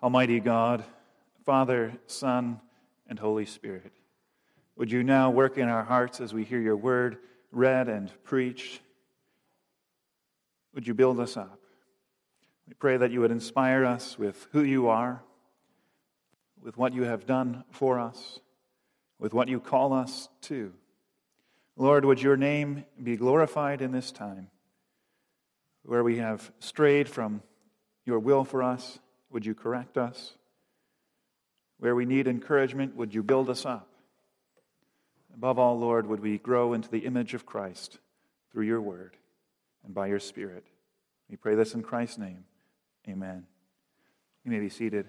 Almighty God, Father, Son, and Holy Spirit, would you now work in our hearts as we hear your word read and preached? Would you build us up? We pray that you would inspire us with who you are, with what you have done for us, with what you call us to. Lord, would your name be glorified in this time? Where we have strayed from your will for us, would you correct us? Where we need encouragement, would you build us up? Above all, Lord, would we grow into the image of Christ through your word and by your Spirit. We pray this in Christ's name. Amen. You may be seated.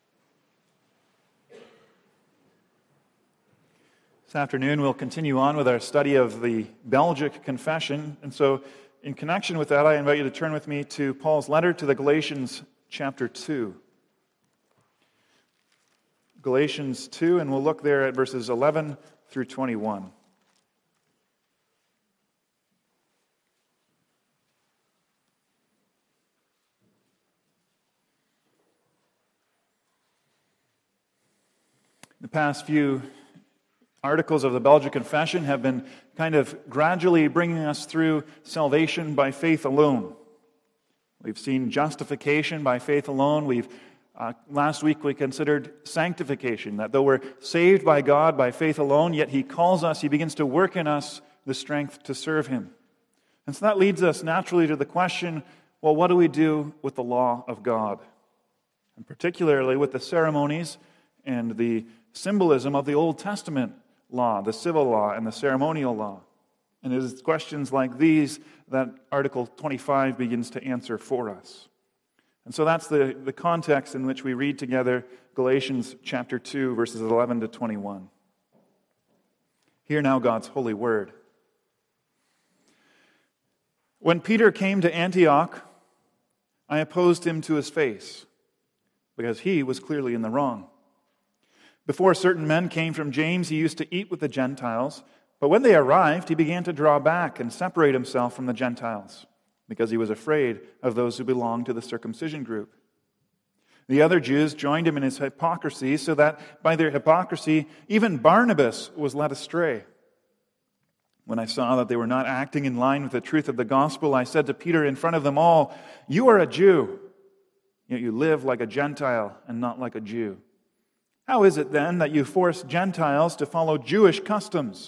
This afternoon, we'll continue on with our study of the Belgic Confession. And so, in connection with that, I invite you to turn with me to Paul's letter to the Galatians chapter 2. Galatians 2, and we'll look there at verses 11 through 21. The past few articles of the Belgic Confession have been kind of gradually bringing us through salvation by faith alone. We've seen justification by faith alone. Last week we considered sanctification, that though we're saved by God by faith alone, yet He calls us, He begins to work in us the strength to serve Him. And so that leads us naturally to the question, well, what do we do with the law of God? And particularly with the ceremonies and the symbolism of the Old Testament law, the civil law and the ceremonial law. And it is questions like these that Article 25 begins to answer for us. And so that's the context in which we read together Galatians chapter 2, verses 11 to 21. Hear now God's holy word. When Peter came to Antioch, I opposed him to his face, because he was clearly in the wrong. Before certain men came from James, he used to eat with the Gentiles, but when they arrived, he began to draw back and separate himself from the Gentiles, because he was afraid of those who belonged to the circumcision group. The other Jews joined him in his hypocrisy, so that by their hypocrisy, even Barnabas was led astray. When I saw that they were not acting in line with the truth of the gospel, I said to Peter in front of them all, "You are a Jew, yet you live like a Gentile and not like a Jew. How is it then that you force Gentiles to follow Jewish customs?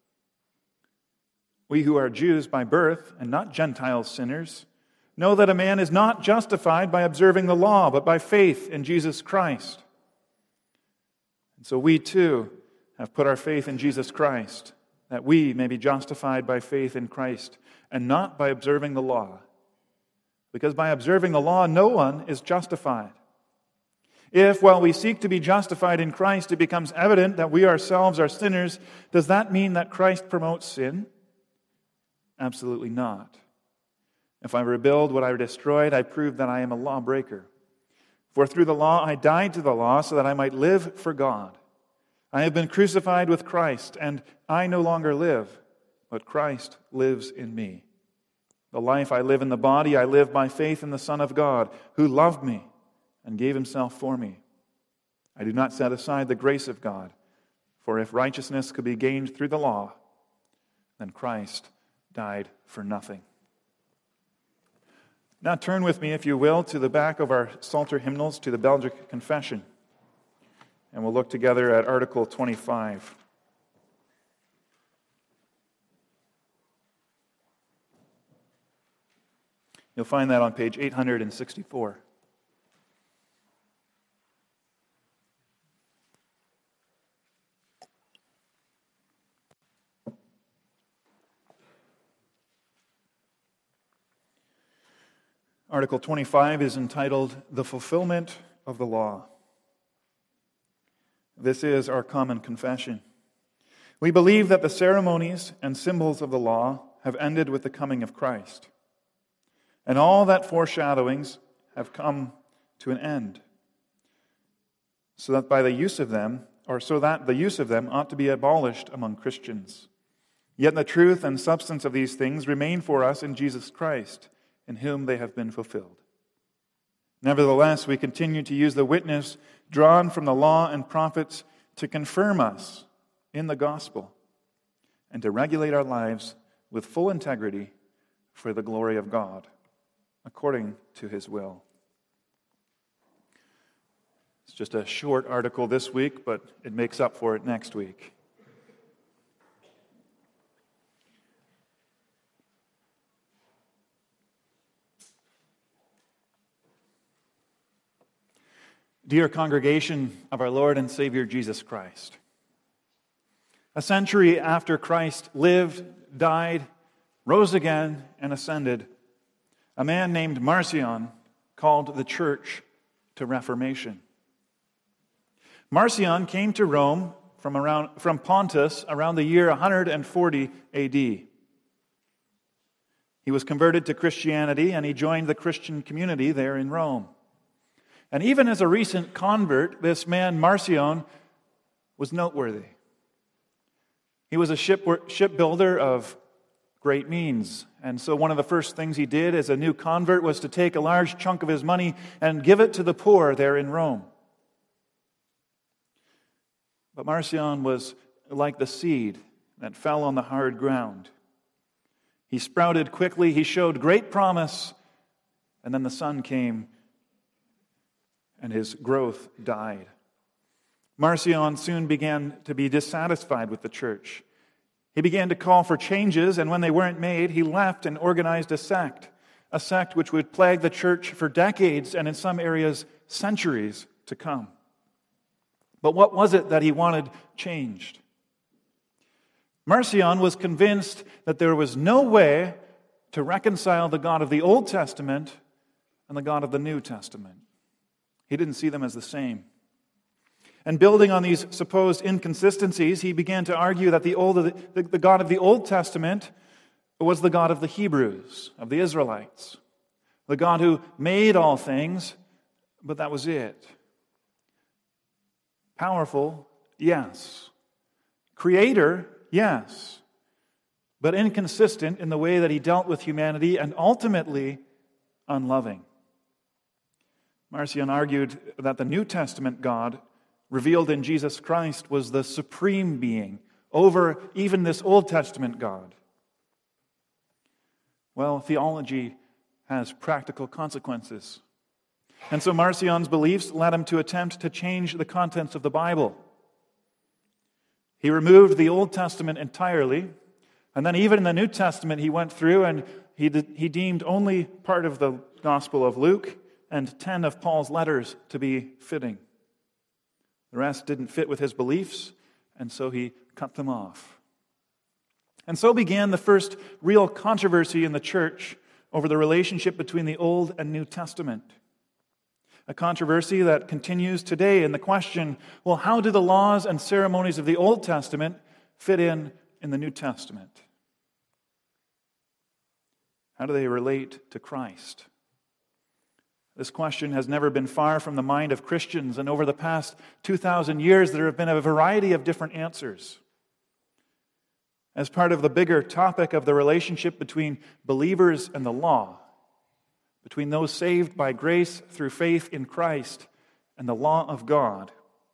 We who are Jews by birth and not Gentile sinners know that a man is not justified by observing the law, but by faith in Jesus Christ. And so we too have put our faith in Jesus Christ, that we may be justified by faith in Christ and not by observing the law. Because by observing the law, no one is justified. If, while we seek to be justified in Christ, it becomes evident that we ourselves are sinners, does that mean that Christ promotes sin? Absolutely not. If I rebuild what I destroyed, I prove that I am a lawbreaker. For through the law I died to the law so that I might live for God. I have been crucified with Christ, and I no longer live, but Christ lives in me. The life I live in the body, I live by faith in the Son of God, who loved me and gave himself for me. I do not set aside the grace of God, for if righteousness could be gained through the law, then Christ died for nothing." Now turn with me, if you will, to the back of our Psalter hymnals, to the Belgic Confession, and we'll look together at Article 25. You'll find that on page 864. Article 25 is entitled, "The Fulfillment of the Law." This is our common confession. We believe that the ceremonies and symbols of the law have ended with the coming of Christ, and all that foreshadowings have come to an end, so that the use of them ought to be abolished among Christians. Yet the truth and substance of these things remain for us in Jesus Christ, in whom they have been fulfilled. Nevertheless, we continue to use the witness drawn from the law and prophets to confirm us in the gospel and to regulate our lives with full integrity for the glory of God, according to His will. It's just a short article this week, but it makes up for it next week. Dear congregation of our Lord and Savior Jesus Christ, a century after Christ lived, died, rose again, and ascended, a man named Marcion called the church to Reformation. Marcion came to Rome from Pontus around the year 140 AD. He was converted to Christianity, and he joined the Christian community there in Rome. And even as a recent convert, this man Marcion was noteworthy. He was a shipbuilder of great means. And so one of the first things he did as a new convert was to take a large chunk of his money and give it to the poor there in Rome. But Marcion was like the seed that fell on the hard ground. He sprouted quickly, he showed great promise, and then the sun came and his growth died. Marcion soon began to be dissatisfied with the church. He began to call for changes, and when they weren't made, he left and organized a sect which would plague the church for decades and in some areas centuries to come. But what was it that he wanted changed? Marcion was convinced that there was no way to reconcile the God of the Old Testament and the God of the New Testament. He didn't see them as the same. And building on these supposed inconsistencies, he began to argue that the God of the Old Testament was the God of the Hebrews, of the Israelites. The God who made all things, but that was it. Powerful, yes. Creator, yes. But inconsistent in the way that he dealt with humanity and ultimately unloving. Marcion argued that the New Testament God revealed in Jesus Christ was the supreme being over even this Old Testament God. Well, theology has practical consequences. And so Marcion's beliefs led him to attempt to change the contents of the Bible. He removed the Old Testament entirely, and then even in the New Testament he went through and he deemed only part of the Gospel of Luke and 10 of Paul's letters to be fitting. The rest didn't fit with his beliefs, and so he cut them off. And so began the first real controversy in the church over the relationship between the Old and New Testament. A controversy that continues today in the question, well, how do the laws and ceremonies of the Old Testament fit in the New Testament? How do they relate to Christ? This question has never been far from the mind of Christians, and over the past 2,000 years there have been a variety of different answers. As part of the bigger topic of the relationship between believers and the law, between those saved by grace through faith in Christ and the law of God,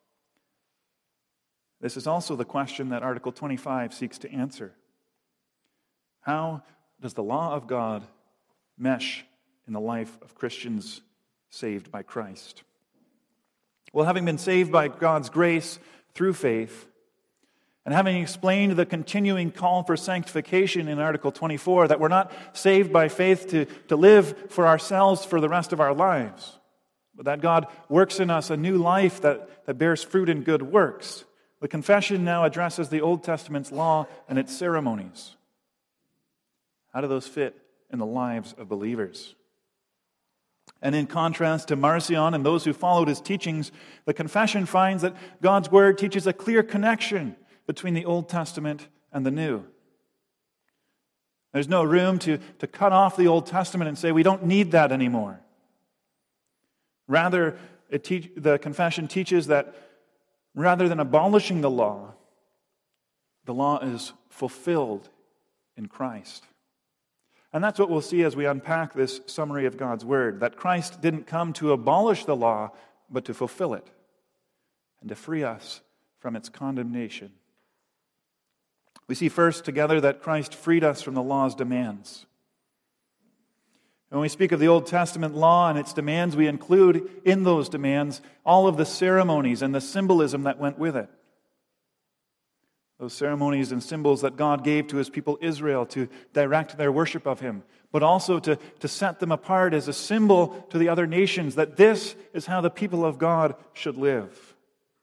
this is also the question that Article 25 seeks to answer. How does the law of God mesh in the life of Christians saved by Christ? Well, having been saved by God's grace through faith, and having explained the continuing call for sanctification in Article 24, that we're not saved by faith to live for ourselves for the rest of our lives, but that God works in us a new life that bears fruit in good works, the confession now addresses the Old Testament's law and its ceremonies. How do those fit in the lives of believers? And in contrast to Marcion and those who followed his teachings, the confession finds that God's Word teaches a clear connection between the Old Testament and the New. There's no room to cut off the Old Testament and say we don't need that anymore. Rather, the confession teaches that rather than abolishing the law is fulfilled in Christ. And that's what we'll see as we unpack this summary of God's Word, that Christ didn't come to abolish the law, but to fulfill it and to free us from its condemnation. We see first together that Christ freed us from the law's demands. When we speak of the Old Testament law and its demands, we include in those demands all of the ceremonies and the symbolism that went with it. Those ceremonies and symbols that God gave to His people Israel to direct their worship of Him, but also to set them apart as a symbol to the other nations that this is how the people of God should live.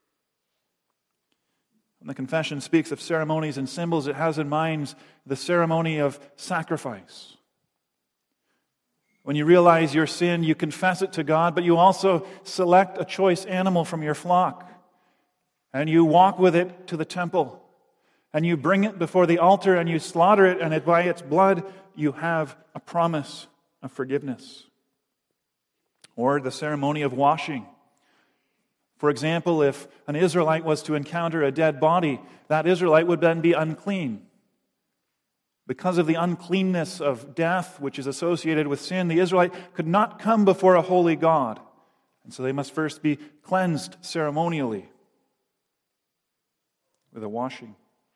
When the confession speaks of ceremonies and symbols, it has in mind the ceremony of sacrifice. When you realize your sin, you confess it to God, but you also select a choice animal from your flock, and you walk with it to the temple, and you bring it before the altar, and you slaughter it, and by its blood you have a promise of forgiveness. Or the ceremony of washing. For example, if an Israelite was to encounter a dead body, that Israelite would then be unclean. Because of the uncleanness of death, which is associated with sin, the Israelite could not come before a holy God. And so they must first be cleansed ceremonially with a washing.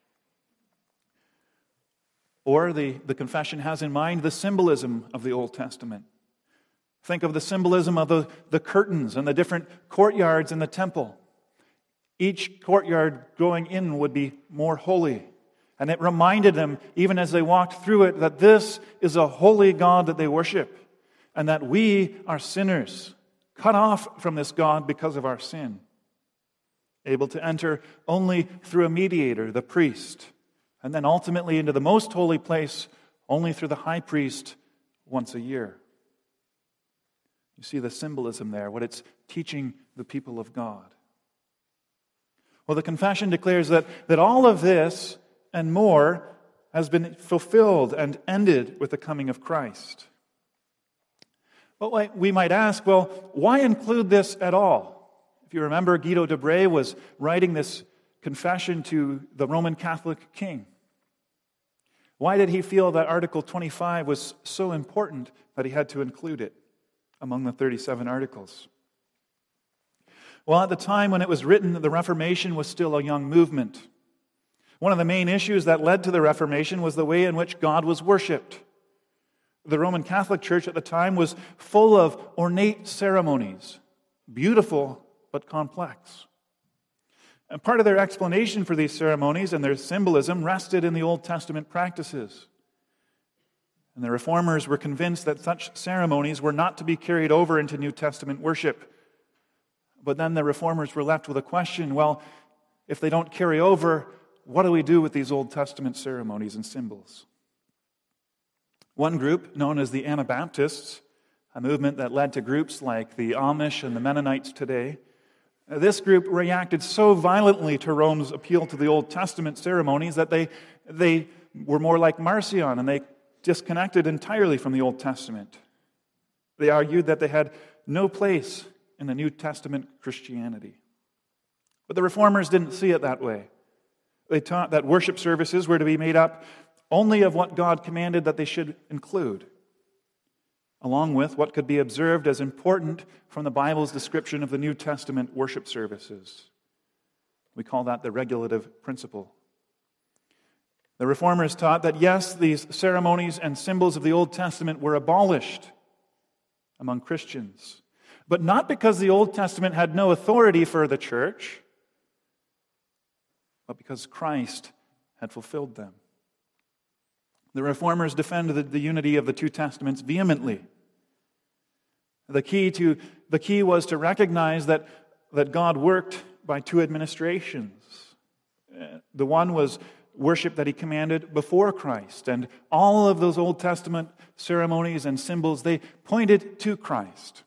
Or the confession has in mind the symbolism of the Old Testament. Think of the symbolism of the curtains and the different courtyards in the temple. Each courtyard going in would be more holy. And it reminded them, even as they walked through it, that this is a holy God that they worship, and that we are sinners, cut off from this God because of our sin, able to enter only through a mediator, the priest, and then ultimately into the most holy place only through the high priest once a year. You see the symbolism there, what it's teaching the people of God. Well, the confession declares that all of this and more has been fulfilled and ended with the coming of Christ. But we might ask, well, why include this at all? If you remember, Guido de Brès was writing this confession to the Roman Catholic king. Why did he feel that Article 25 was so important that he had to include it among the 37 articles? Well, at the time when it was written, the Reformation was still a young movement. One of the main issues that led to the Reformation was the way in which God was worshipped. The Roman Catholic Church at the time was full of ornate ceremonies, beautiful but complex. And part of their explanation for these ceremonies and their symbolism rested in the Old Testament practices. And the Reformers were convinced that such ceremonies were not to be carried over into New Testament worship. But then the Reformers were left with a question, well, if they don't carry over, what do we do with these Old Testament ceremonies and symbols? One group, known as the Anabaptists, a movement that led to groups like the Amish and the Mennonites today, this group reacted so violently to Rome's appeal to the Old Testament ceremonies that they were more like Marcion, and they disconnected entirely from the Old Testament. They argued that they had no place in the New Testament Christianity. But the Reformers didn't see it that way. They taught that worship services were to be made up only of what God commanded that they should include, along with what could be observed as important from the Bible's description of the New Testament worship services. We call that the regulative principle. The Reformers taught that yes, these ceremonies and symbols of the Old Testament were abolished among Christians, but not because the Old Testament had no authority for the church, but because Christ had fulfilled them. The Reformers defended the unity of the two Testaments vehemently. The key was to recognize that God worked by two administrations. The one was worship that He commanded before Christ, and all of those Old Testament ceremonies and symbols, they pointed to Christ.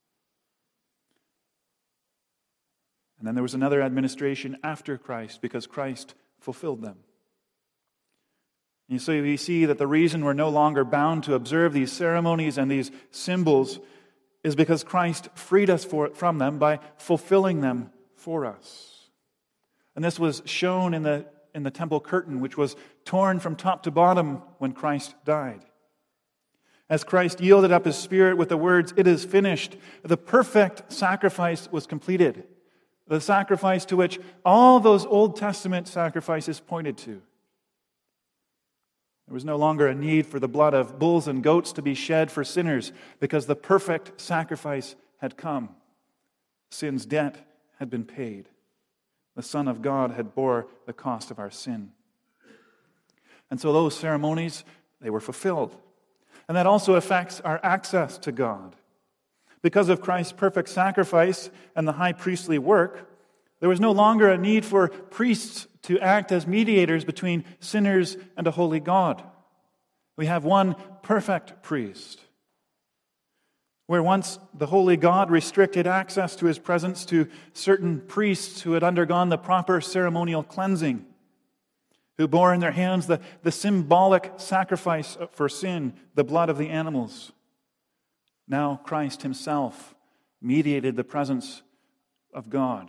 And then there was another administration after Christ because Christ fulfilled them. And so we see that the reason we're no longer bound to observe these ceremonies and these symbols is because Christ freed us from them by fulfilling them for us. And this was shown in the temple curtain, which was torn from top to bottom when Christ died. As Christ yielded up his spirit with the words, "It is finished," the perfect sacrifice was completed. The sacrifice to which all those Old Testament sacrifices pointed to. There was no longer a need for the blood of bulls and goats to be shed for sinners because the perfect sacrifice had come. Sin's debt had been paid. The Son of God had bore the cost of our sin. And so those ceremonies, they were fulfilled. And that also affects our access to God. Because of Christ's perfect sacrifice and the high priestly work, there was no longer a need for priests to act as mediators between sinners and a holy God. We have one perfect priest. Where once the holy God restricted access to his presence to certain priests who had undergone the proper ceremonial cleansing, who bore in their hands the symbolic sacrifice for sin, the blood of the animals. Now Christ himself mediated the presence of God.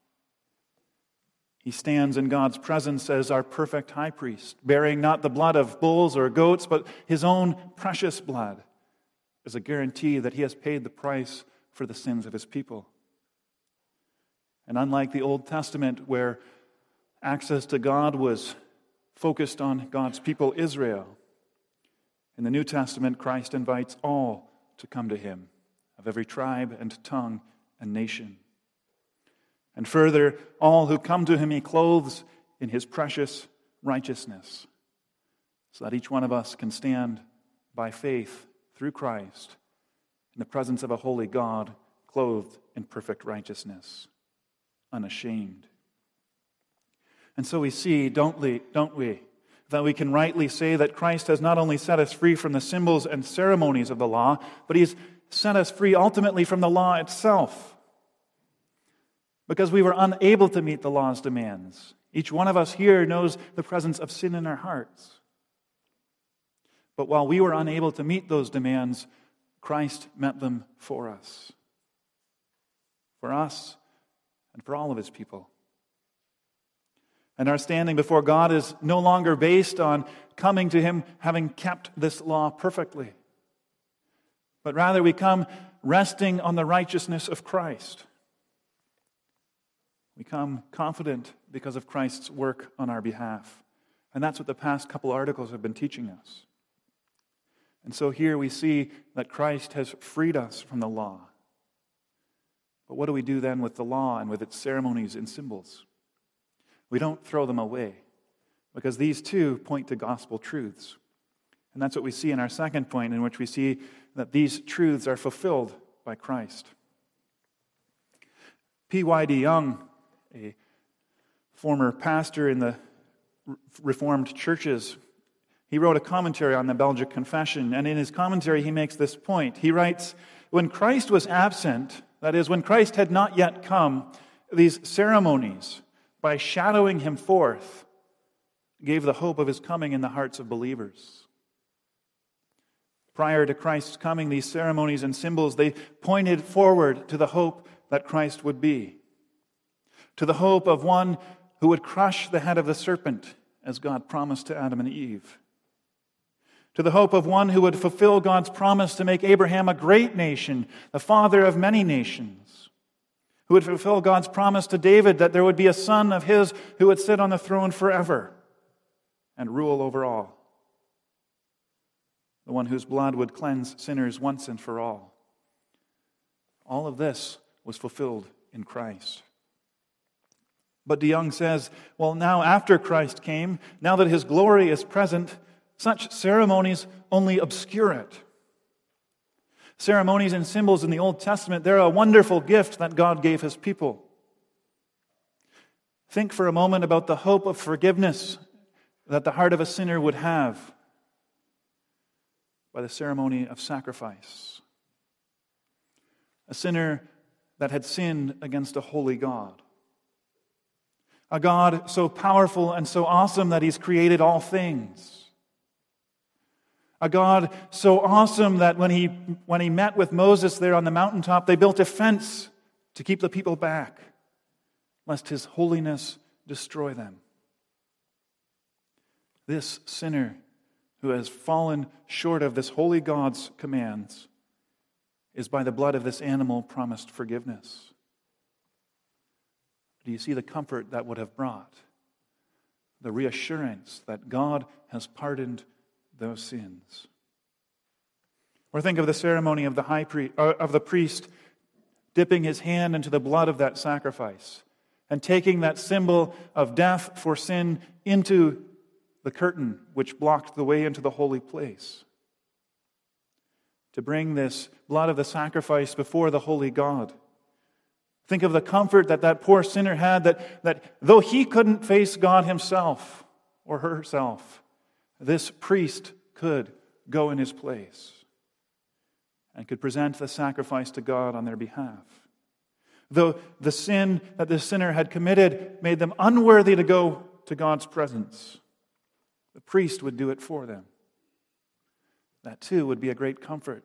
He stands in God's presence as our perfect high priest, bearing not the blood of bulls or goats, but his own precious blood, as a guarantee that he has paid the price for the sins of his people. And unlike the Old Testament, where access to God was focused on God's people, Israel, in the New Testament, Christ invites all to come to him, of every tribe and tongue and nation. And further, all who come to him he clothes in his precious righteousness, so that each one of us can stand by faith through Christ in the presence of a holy God, clothed in perfect righteousness, unashamed. And so we see, don't we, that we can rightly say that Christ has not only set us free from the symbols and ceremonies of the law, but he's set us free ultimately from the law itself. Because we were unable to meet the law's demands. Each one of us here knows the presence of sin in our hearts. But while we were unable to meet those demands, Christ met them for us. For us and for all of his people. And our standing before God is no longer based on coming to him having kept this law perfectly. But rather we come resting on the righteousness of Christ. We come confident because of Christ's work on our behalf. And that's what the past couple articles have been teaching us. And so here we see that Christ has freed us from the law. But what do we do then with the law and with its ceremonies and symbols? We don't throw them away, because these too point to gospel truths. And that's what we see in our second point, in which we see that these truths are fulfilled by Christ. P.Y.D. Young, a former pastor in the Reformed churches, he wrote a commentary on the Belgic Confession, and in his commentary he makes this point. He writes, "When Christ was absent, that is, when Christ had not yet come, these ceremonies, by shadowing him forth, gave the hope of his coming in the hearts of believers." Prior to Christ's coming, these ceremonies and symbols, they pointed forward to the hope that Christ would be. To the hope of one who would crush the head of the serpent, as God promised to Adam and Eve. To the hope of one who would fulfill God's promise to make Abraham a great nation, the father of many nations. Who would fulfill God's promise to David that there would be a son of his who would sit on the throne forever and rule over all. The one whose blood would cleanse sinners once and for all. All of this was fulfilled in Christ. But De Young says, well, now after Christ came, now that his glory is present, such ceremonies only obscure it. Ceremonies and symbols in the Old Testament, they're a wonderful gift that God gave his people. Think for a moment about the hope of forgiveness that the heart of a sinner would have by the ceremony of sacrifice. A sinner that had sinned against a holy God. A God so powerful and so awesome that he's created all things. A God so awesome that when he met with Moses there on the mountaintop, they built a fence to keep the people back, lest his holiness destroy them. This sinner who has fallen short of this holy God's commands is by the blood of this animal promised forgiveness. Do you see the comfort that would have brought? The reassurance that God has pardoned those sins. Or think of the ceremony of the priest dipping his hand into the blood of that sacrifice and taking that symbol of death for sin into the curtain which blocked the way into the holy place. To bring this blood of the sacrifice before the holy God. Think of the comfort that that poor sinner had, that though he couldn't face God himself or herself, this priest could go in his place and could present the sacrifice to God on their behalf. Though the sin that this sinner had committed made them unworthy to go to God's presence, the priest would do it for them. That too would be a great comfort.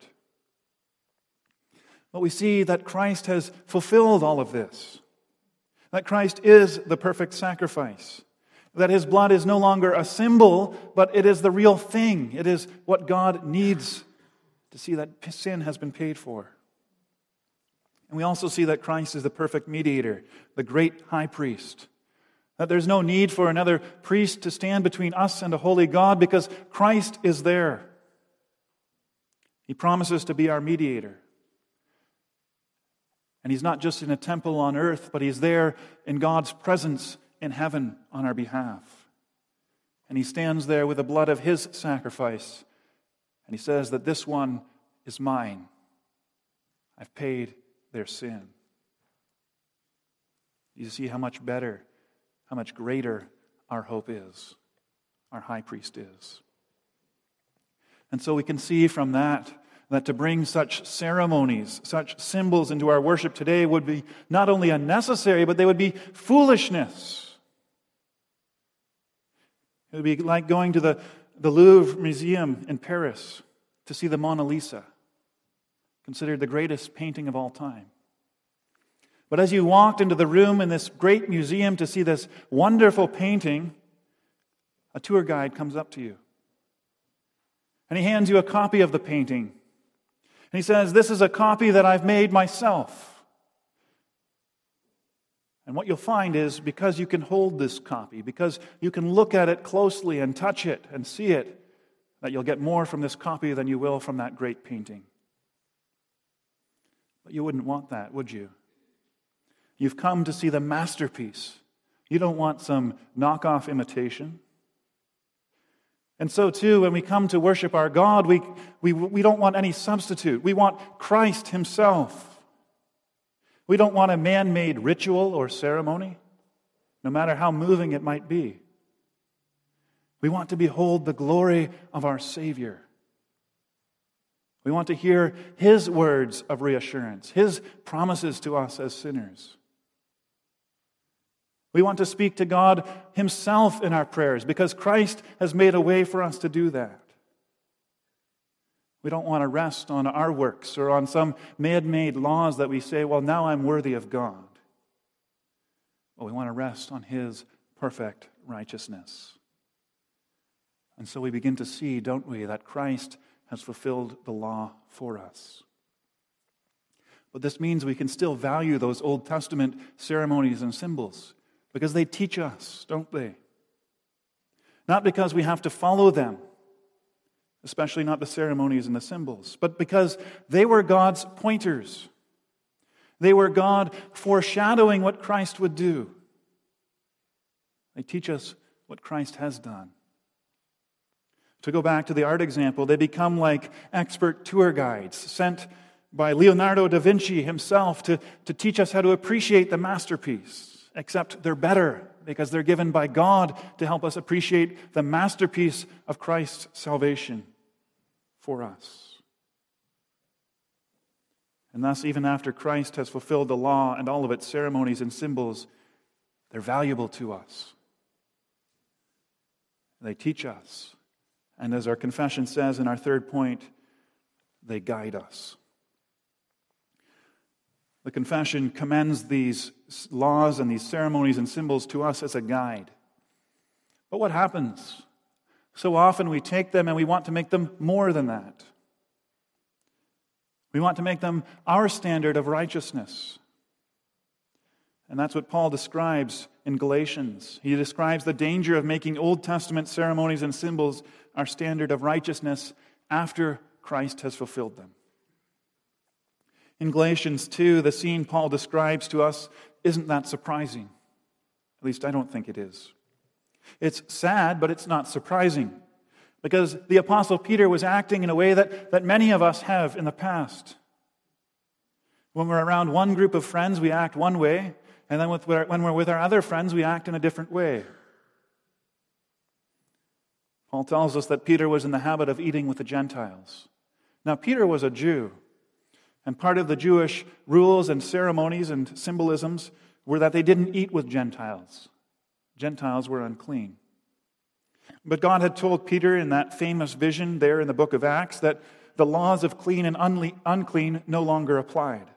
But we see that Christ has fulfilled all of this. That Christ is the perfect sacrifice. That his blood is no longer a symbol, but it is the real thing. It is what God needs to see that sin has been paid for. And we also see that Christ is the perfect mediator, the great high priest. That there's no need for another priest to stand between us and a holy God because Christ is there. He promises to be our mediator. And he's not just in a temple on earth, but he's there in God's presence in heaven on our behalf. And he stands there with the blood of his sacrifice. And he says that this one is mine. I've paid their sin. You see how much better, how much greater our hope is, our high priest is. And so we can see from that to bring such ceremonies, such symbols into our worship today would be not only unnecessary, but they would be foolishness. It would be like going to the Louvre Museum in Paris to see the Mona Lisa, considered the greatest painting of all time. But as you walked into the room in this great museum to see this wonderful painting, a tour guide comes up to you. And he hands you a copy of the painting. And he says, "This is a copy that I've made myself." And what you'll find is because you can hold this copy, because you can look at it closely and touch it and see it, that you'll get more from this copy than you will from that great painting. But you wouldn't want that, would you? You've come to see the masterpiece. You don't want some knockoff imitation. And so too, when we come to worship our God, we don't want any substitute. We want Christ himself. We don't want a man-made ritual or ceremony, no matter how moving it might be. We want to behold the glory of our Savior. We want to hear his words of reassurance, his promises to us as sinners. We want to speak to God himself in our prayers because Christ has made a way for us to do that. We don't want to rest on our works or on some man-made laws that we say, well, now I'm worthy of God. But we want to rest on his perfect righteousness. And so we begin to see, don't we, that Christ has fulfilled the law for us. But this means we can still value those Old Testament ceremonies and symbols because they teach us, don't they? Not because we have to follow them, especially not the ceremonies and the symbols, but because they were God's pointers. They were God foreshadowing what Christ would do. They teach us what Christ has done. To go back to the art example, they become like expert tour guides sent by Leonardo da Vinci himself to teach us how to appreciate the masterpiece. Except they're better because they're given by God to help us appreciate the masterpiece of Christ's salvation for us. And thus, even after Christ has fulfilled the law and all of its ceremonies and symbols, they're valuable to us. They teach us. And as our confession says in our third point, they guide us. The confession commends these laws and these ceremonies and symbols to us as a guide. But what happens? So often we take them and we want to make them more than that. We want to make them our standard of righteousness. And that's what Paul describes in Galatians. He describes the danger of making Old Testament ceremonies and symbols our standard of righteousness after Christ has fulfilled them. In Galatians 2, the scene Paul describes to us isn't that surprising. At least I don't think it is. It's sad, but it's not surprising. Because the Apostle Peter was acting in a way that many of us have in the past. When we're around one group of friends, we act one way. And then when we're with our other friends, we act in a different way. Paul tells us that Peter was in the habit of eating with the Gentiles. Now, Peter was a Jew. And part of the Jewish rules and ceremonies and symbolisms were that they didn't eat with Gentiles. Gentiles were unclean. But God had told Peter in that famous vision there in the book of Acts that the laws of clean and unclean no longer applied.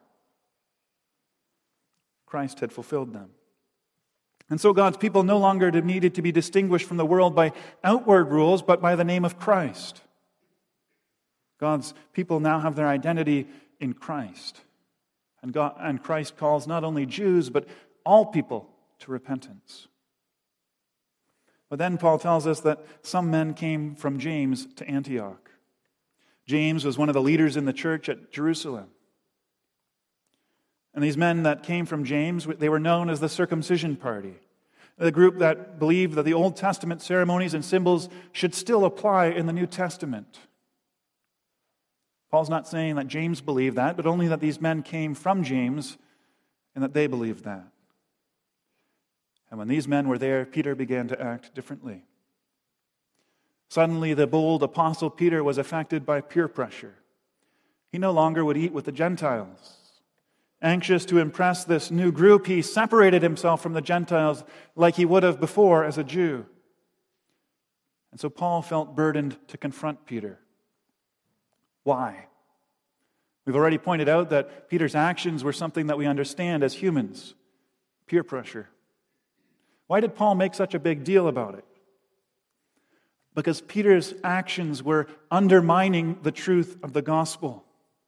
Christ had fulfilled them. And so God's people no longer needed to be distinguished from the world by outward rules, but by the name of Christ. God's people now have their identity in Christ. And Christ calls not only Jews, but all people to repentance. But then Paul tells us that some men came from James to Antioch. James was one of the leaders in the church at Jerusalem. And these men that came from James, they were known as the circumcision party, the group that believed that the Old Testament ceremonies and symbols should still apply in the New Testament. Paul's not saying that James believed that, but only that these men came from James and that they believed that. And when these men were there, Peter began to act differently. Suddenly, the bold apostle Peter was affected by peer pressure. He no longer would eat with the Gentiles. Anxious to impress this new group, he separated himself from the Gentiles like he would have before as a Jew. And so Paul felt burdened to confront Peter. Why? We've already pointed out that Peter's actions were something that we understand as humans. Peer pressure. Why did Paul make such a big deal about it? Because Peter's actions were undermining the truth of the gospel.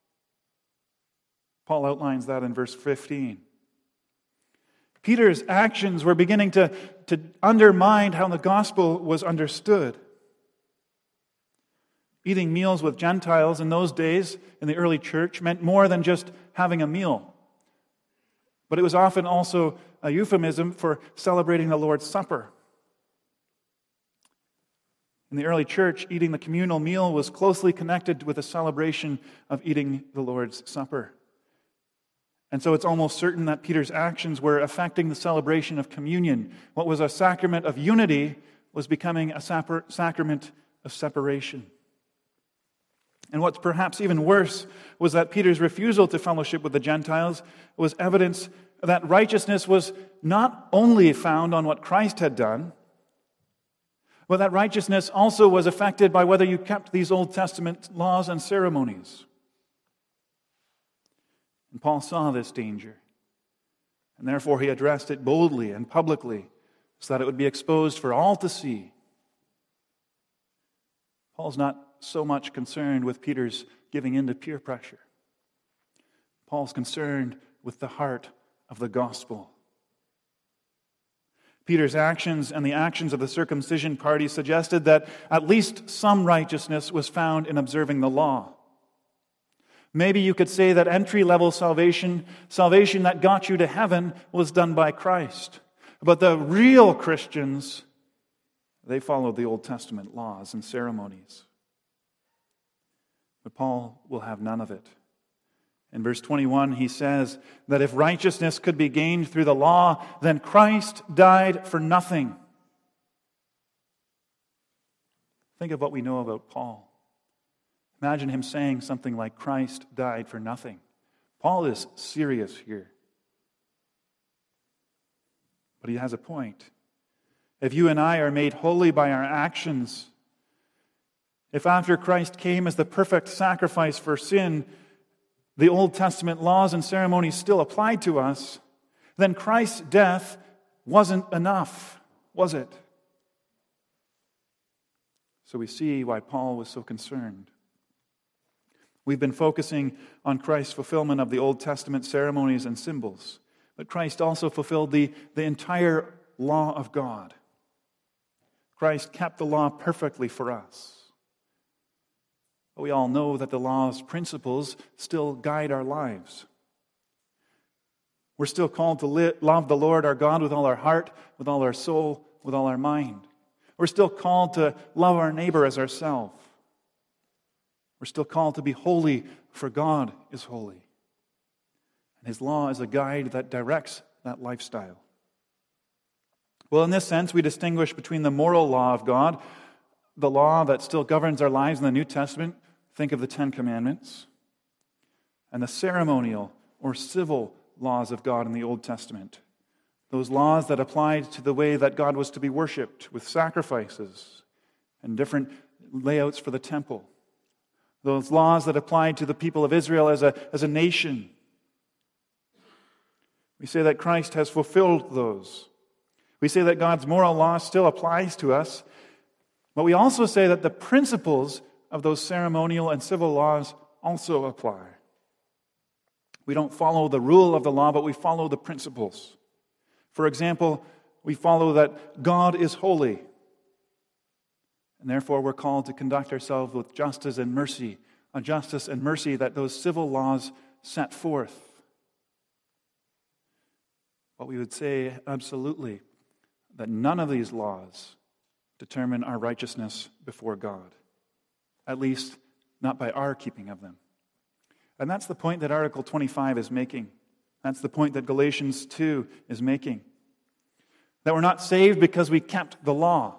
Paul outlines that in verse 15. Peter's actions were beginning to undermine how the gospel was understood. Eating meals with Gentiles in those days in the early church meant more than just having a meal. But it was often also a euphemism for celebrating the Lord's Supper. In the early church, eating the communal meal was closely connected with the celebration of eating the Lord's Supper. And so it's almost certain that Peter's actions were affecting the celebration of communion. What was a sacrament of unity was becoming a sacrament of separation. And what's perhaps even worse was that Peter's refusal to fellowship with the Gentiles was evidence that righteousness was not only found on what Christ had done, but that righteousness also was affected by whether you kept these Old Testament laws and ceremonies. And Paul saw this danger, and therefore he addressed it boldly and publicly so that it would be exposed for all to see. Paul's not so much concerned with Peter's giving in to peer pressure. Paul's concerned with the heart of the gospel. Peter's actions and the actions of the circumcision party suggested that at least some righteousness was found in observing the law. Maybe you could say that entry-level salvation that got you to heaven, was done by Christ. But the real Christians, they followed the Old Testament laws and ceremonies. But Paul will have none of it. In verse 21, he says that if righteousness could be gained through the law, then Christ died for nothing. Think of what we know about Paul. Imagine him saying something like, Christ died for nothing. Paul is serious here. But he has a point. If you and I are made holy by our actions, if after Christ came as the perfect sacrifice for sin, the Old Testament laws and ceremonies still applied to us, then Christ's death wasn't enough, was it? So we see why Paul was so concerned. We've been focusing on Christ's fulfillment of the Old Testament ceremonies and symbols, but Christ also fulfilled the entire law of God. Christ kept the law perfectly for us. But we all know that the law's principles still guide our lives. We're still called to love the Lord our God with all our heart, with all our soul, with all our mind. We're still called to love our neighbor as ourselves. We're still called to be holy, for God is holy. And His law is a guide that directs that lifestyle. Well, in this sense, we distinguish between the moral law of God, the law that still governs our lives in the New Testament, think of the Ten Commandments, and the ceremonial or civil laws of God in the Old Testament. Those laws that applied to the way that God was to be worshipped with sacrifices and different layouts for the temple. Those laws that applied to the people of Israel as a nation. We say that Christ has fulfilled those. We say that God's moral law still applies to us, but we also say that the principles of those ceremonial and civil laws also apply. We don't follow the rule of the law, but we follow the principles. For example, we follow that God is holy, and therefore we're called to conduct ourselves with justice and mercy, a justice and mercy that those civil laws set forth. But we would say absolutely that none of these laws determine our righteousness before God, at least not by our keeping of them. And that's the point that Article 25 is making. That's the point that Galatians 2 is making. That we're not saved because we kept the law,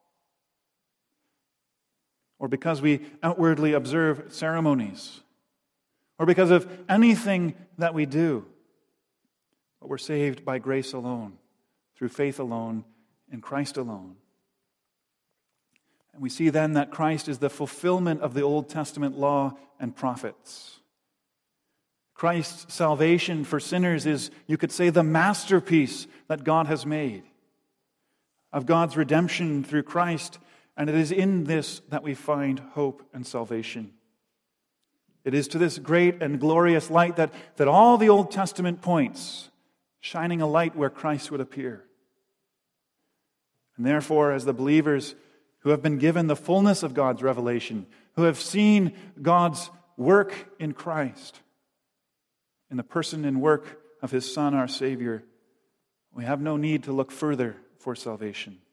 or because we outwardly observe ceremonies, or because of anything that we do. But we're saved by grace alone, through faith alone, in Christ alone. And we see then that Christ is the fulfillment of the Old Testament law and prophets. Christ's salvation for sinners is, you could say, the masterpiece that God has made of God's redemption through Christ, and it is in this that we find hope and salvation. It is to this great and glorious light that all the Old Testament points, shining a light where Christ would appear. And therefore, as the believers who have been given the fullness of God's revelation, who have seen God's work in Christ, in the person and work of His Son, our Savior, we have no need to look further for salvation.